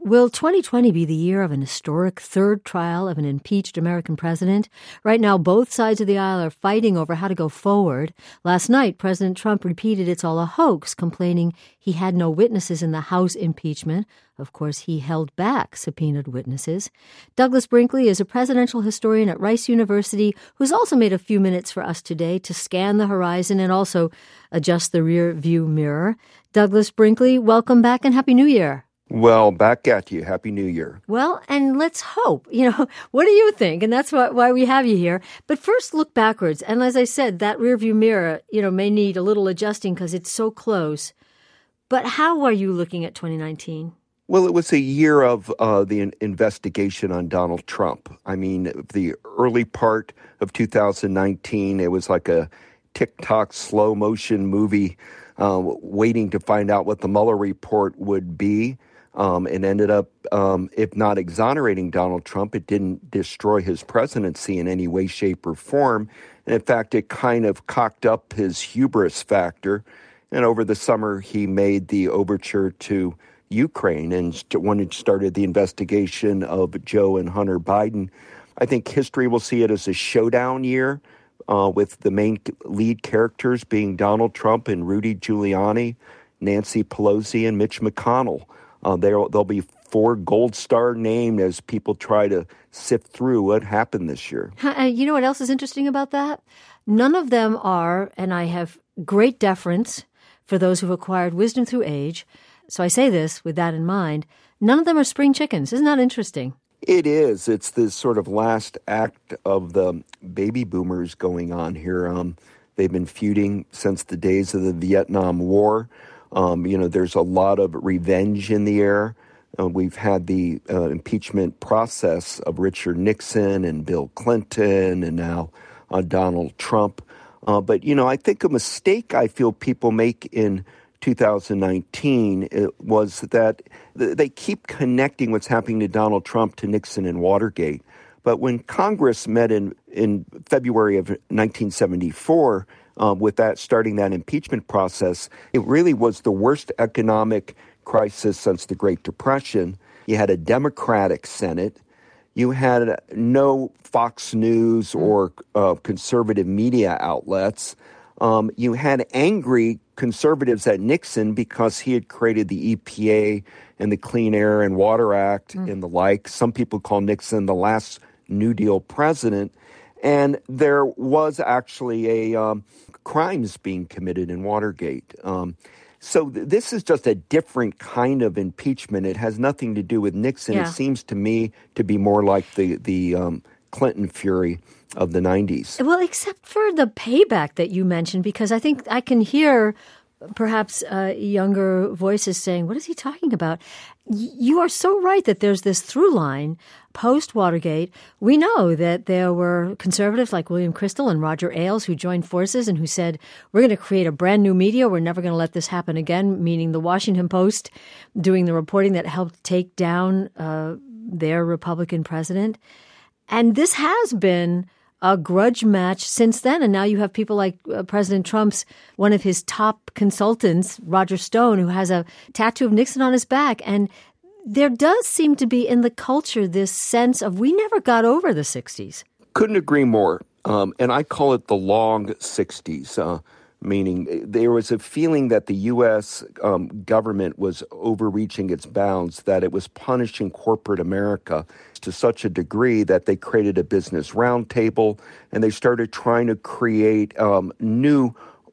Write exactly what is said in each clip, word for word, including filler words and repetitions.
Will twenty twenty be the year of an historic third trial of an impeached American president? Right now, both sides of the aisle are fighting over how to go forward. Last night, President Trump repeated it's all a hoax, complaining he had no witnesses in the House impeachment. Of course, he held back subpoenaed witnesses. Douglas Brinkley is a presidential historian at Rice University who's also made a few minutes for us today to scan the horizon and also adjust the rear view mirror. Douglas Brinkley, welcome back and Happy New Year. Well, back at you. Happy New Year. Well, and let's hope. You know, what do you think? And that's why, why we have you here. But first, look backwards. And as I said, that rearview mirror, you know, may need a little adjusting because it's so close. But how are you looking at twenty nineteen? Well, it was a year of uh, the in- investigation on Donald Trump. I mean, the early part of two thousand nineteen, it was like a tick-tock slow motion movie uh, waiting to find out what the Mueller report would be. Um, and ended up, um, if not exonerating Donald Trump, it didn't destroy his presidency in any way, shape, or form. And in fact, it kind of cocked up his hubris factor. And over the summer, he made the overture to Ukraine. And st- when it started the investigation of Joe and Hunter Biden, I think history will see it as a showdown year, uh, with the main lead characters being Donald Trump and Rudy Giuliani, Nancy Pelosi, and Mitch McConnell. Uh, there, there'll be four gold star named as people try to sift through what happened this year. You know what else is interesting about that? None of them are, and I have great deference for those who've acquired wisdom through age. So I say this with that in mind. None of them are spring chickens. Isn't that interesting? It is. It's this sort of last act of the baby boomers going on here. Um, they've been feuding since the days of the Vietnam War. Um, you know, there's a lot of revenge in the air. Uh, we've had the uh, impeachment process of Richard Nixon and Bill Clinton and now uh, Donald Trump. Uh, but, you know, I think a mistake I feel people make in two thousand nineteen was that they keep connecting what's happening to Donald Trump to Nixon and Watergate. But when Congress met in, in February of nineteen seventy-four, Uh, with that, starting that impeachment process, it really was the worst economic crisis since the Great Depression. You had a Democratic Senate. You had no Fox News or uh, conservative media outlets. Um, you had angry conservatives at Nixon because he had created the E P A and the Clean Air and Water Act mm. and the like. Some people call Nixon the last New Deal president. And there was actually a um, crimes being committed in Watergate. Um, so th- this is just a different kind of impeachment. It has nothing to do with Nixon. Yeah. It seems to me to be more like the, the um, Clinton fury of the nineties. Well, except for the payback that you mentioned, because I think I can hear perhaps uh, younger voices saying, what is he talking about? Y- you are so right that there's this through line post-Watergate. We know that there were conservatives like William Kristol and Roger Ailes who joined forces and who said, we're going to create a brand new media. We're never going to let this happen again, meaning the Washington Post doing the reporting that helped take down uh, their Republican president. And this has been a grudge match since then. And now you have people like uh, President Trump's, one of his top consultants, Roger Stone, who has a tattoo of Nixon on his back. And there does seem to be in the culture this sense of we never got over the sixties. Couldn't agree more. Um, and I call it the long sixties, uh, meaning there was a feeling that the U S um, government was overreaching its bounds, that it was punishing corporate America to such a degree that they created a business roundtable and they started trying to create um, new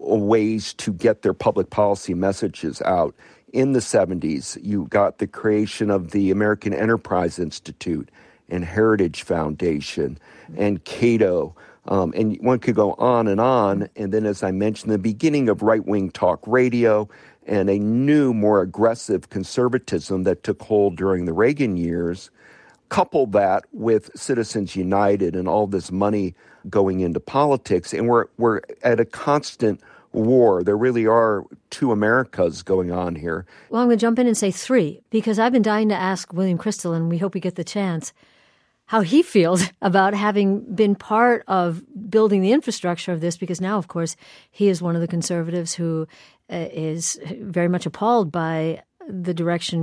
ways to get their public policy messages out. In the seventies, you got the creation of the American Enterprise Institute and Heritage Foundation and Cato. Um, and one could go on and on. And then, as I mentioned, the beginning of right-wing talk radio and a new, more aggressive conservatism that took hold during the Reagan years. Couple that with Citizens United and all this money going into politics. And we're we're at a constant war. There really are two Americas going on here. Well, I'm going to jump in and say three, because I've been dying to ask William Kristol, and we hope we get the chance, how he feels about having been part of building the infrastructure of this, because now, of course, he is one of the conservatives who uh, is very much appalled by the direction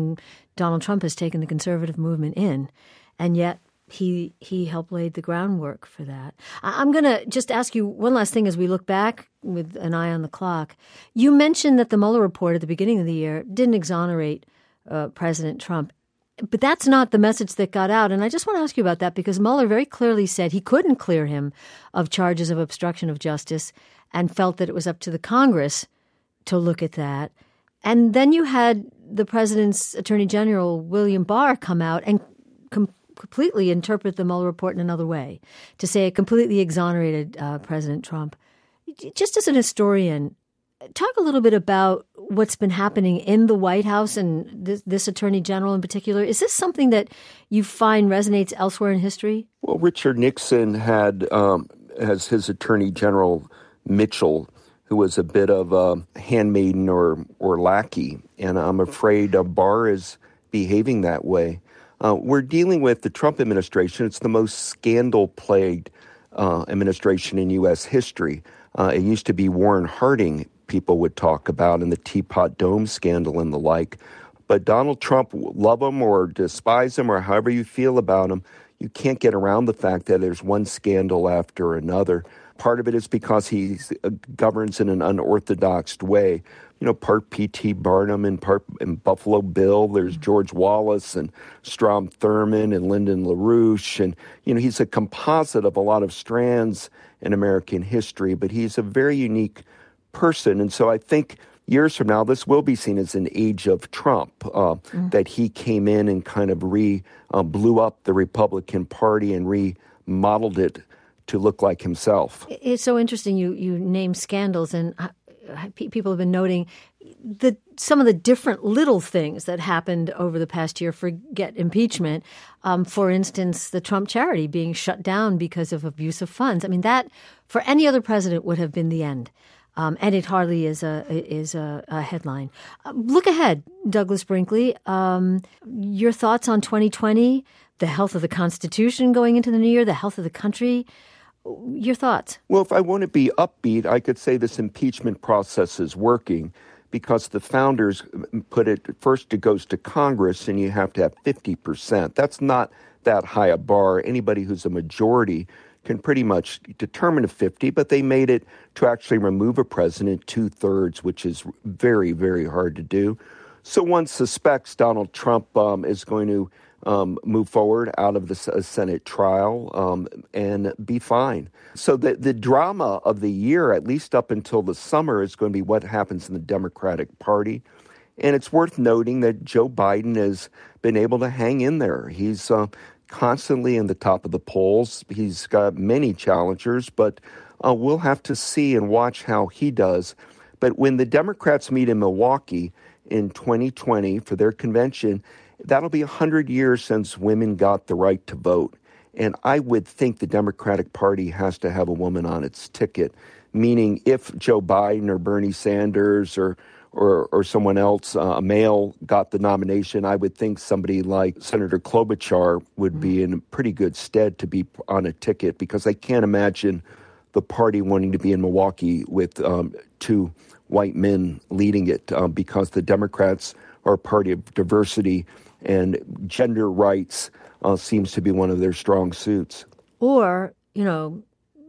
Donald Trump has taken the conservative movement in, and yet he he helped lay the groundwork for that. I'm going to just ask you one last thing as we look back with an eye on the clock. You mentioned that the Mueller report at the beginning of the year didn't exonerate uh, President Trump. But that's not the message that got out. And I just want to ask you about that because Mueller very clearly said he couldn't clear him of charges of obstruction of justice and felt that it was up to the Congress to look at that. And then you had the president's Attorney General, William Barr, come out and com- completely interpret the Mueller report in another way, to say it completely exonerated uh, President Trump. Just as an historian, talk a little bit about what's been happening in the White House and this, this Attorney General in particular. Is this something that you find resonates elsewhere in history? Well, Richard Nixon had, um, as his Attorney General, Mitchell, who was a bit of a handmaiden or, or lackey. And I'm afraid uh, Barr is behaving that way. Uh, we're dealing with the Trump administration. It's the most scandal-plagued uh, administration in U S history. Uh, it used to be Warren Harding people would talk about, and the Teapot Dome scandal and the like. But Donald Trump, love him or despise him or however you feel about him, you can't get around the fact that there's one scandal after another. Part of it is because he uh, governs in an unorthodox way. You know, part P T Barnum and part in Buffalo Bill. There's George Wallace and Strom Thurmond and Lyndon LaRouche. And, you know, he's a composite of a lot of strands in American history, but he's a very unique person. And so I think years from now, this will be seen as an age of Trump, uh, mm. that he came in and kind of re uh, blew up the Republican Party and remodeled it to look like himself. It's so interesting you, you name scandals, and people have been noting the some of the different little things that happened over the past year. Forget impeachment. Um, for instance, the Trump charity being shut down because of abuse of funds. I mean, that for any other president would have been the end. Um, and it hardly is a is a, a headline. Uh, look ahead, Douglas Brinkley. Um, your thoughts on twenty twenty, the health of the Constitution going into the new year, the health of the country. Your thoughts? Well, if I want to be upbeat, I could say this impeachment process is working because the founders put it first. It goes to Congress, and you have to have fifty percent. That's not that high a bar. Anybody who's a majority can pretty much determine a fifty, but they made it to actually remove a president two-thirds, which is very, very hard to do. So one suspects Donald Trump um, is going to um, move forward out of the Senate trial um, and be fine. So the, the drama of the year, at least up until the summer, is going to be what happens in the Democratic Party. And it's worth noting that Joe Biden has been able to hang in there. He's uh, constantly in the top of the polls. He's got many challengers, but uh, we'll have to see and watch how he does. But when the Democrats meet in Milwaukee in twenty twenty for their convention, that'll be one hundred years since women got the right to vote. And I would think the Democratic Party has to have a woman on its ticket, meaning if Joe Biden or Bernie Sanders or or, or someone else, uh, a male, got the nomination, I would think somebody like Senator Klobuchar would be in pretty good stead to be on a ticket, because I can't imagine the party wanting to be in Milwaukee with um, two white men leading it, um, because the Democrats are a party of diversity, and gender rights uh, seems to be one of their strong suits. Or, you know,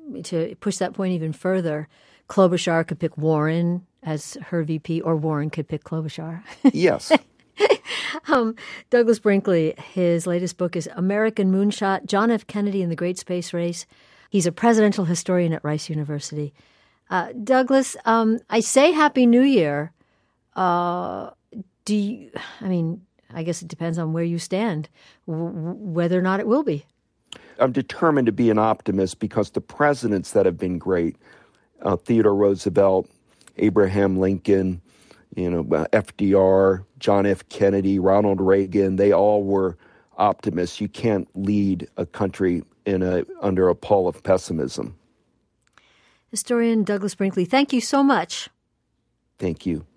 to push that point even further, Klobuchar could pick Warren as her V P, or Warren could pick Klobuchar. Yes. um, Douglas Brinkley, his latest book is American Moonshot, John F. Kennedy and the Great Space Race. He's a presidential historian at Rice University. Uh, Douglas, um, I say Happy New Year. Uh, do you, I mean, I guess it depends on where you stand, w- whether or not it will be. I'm determined to be an optimist because the presidents that have been great, uh, Theodore Roosevelt, Abraham Lincoln, you know, uh, F D R, John F. Kennedy, Ronald Reagan, they all were optimists. You can't lead a country in a under a pall of pessimism. Historian Douglas Brinkley, thank you so much. Thank you.